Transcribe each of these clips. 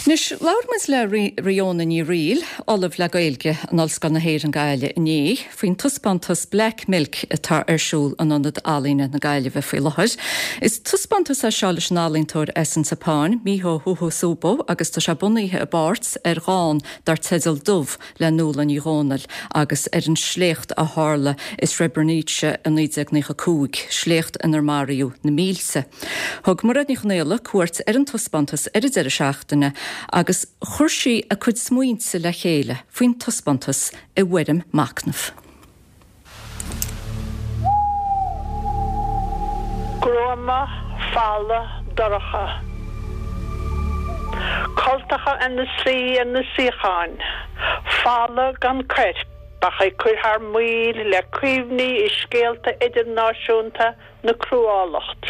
Nis laurmas le riona ní riil, Olive le gailge an olsgan na héir an gaile ní, faoin tuspantas Black Milk tar siúl an anad alína na gaile bheith faoi lahar. Is tuspantas a seális an alíntóir esan sa páin, mího huhu súbo, agus tá se buníthe a bárt gán dar tedal dubh le núla ní rónal, agus an slécht a hála is Srebrenica an 1990, slécht an Mariú na mílse. Thug mar ní chnéile cuairt an tuspantas a seachtainna, agus chuirsaí a chud smuointe le chéile faoin tuspantas I Wedham Macnamh. Groma falla doracha. Coltacha in the sea and the seachan. Falla gan cret. Bachai cur haar muil le cuivni is skeelta idirnáisiúnta na cruálacht.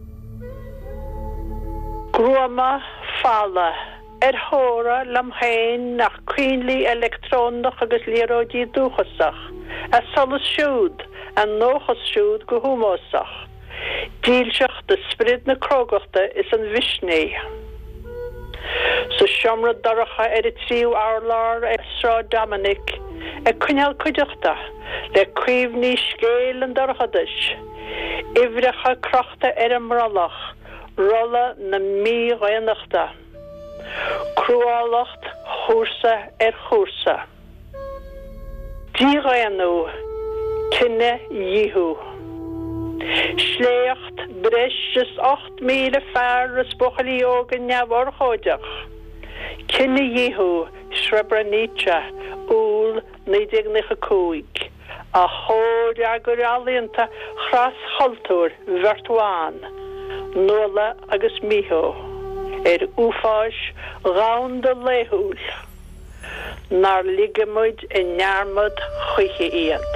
Groma falla. Hóra lam hain nach cuinlí electrónach agus líródí dúchasach. Solas siúd an nóchas siúd go humósach. Dílseach de sprid na crógachta is an visné. So siomra daracha tríú álar Srá Dominic cuineal cuideachta le cuivní scéil an darachadis. Ivrecha crochta an mrallach, rolla na mí réanachta. Cruálacht chósa chósa. Díghainú cinne díhu. Sléocht breis 8,000 fearras buchalí ógan neamhorchóideach. Cinne díhu Srebrenica úl 1990. A chóir agur alínta chras chaltúr vertuán, nóla agus mího. Úfáis rán de léhúl, nar ligamuid in nearmad chuiche iad.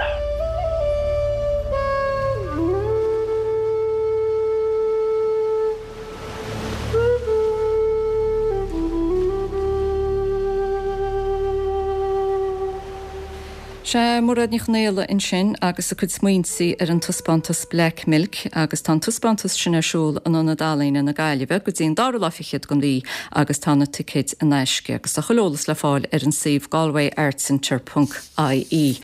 Se mórad ní chnéile in sin agus a chud smuointí an tuspantas Black Milk agus tá tuspantas sin siúl an anad alína na gaiileh go dtíon dar lafichiid gon lí agus tána tiid a neisce agus a cholólas le fáil an sih galwayartcenter.ie.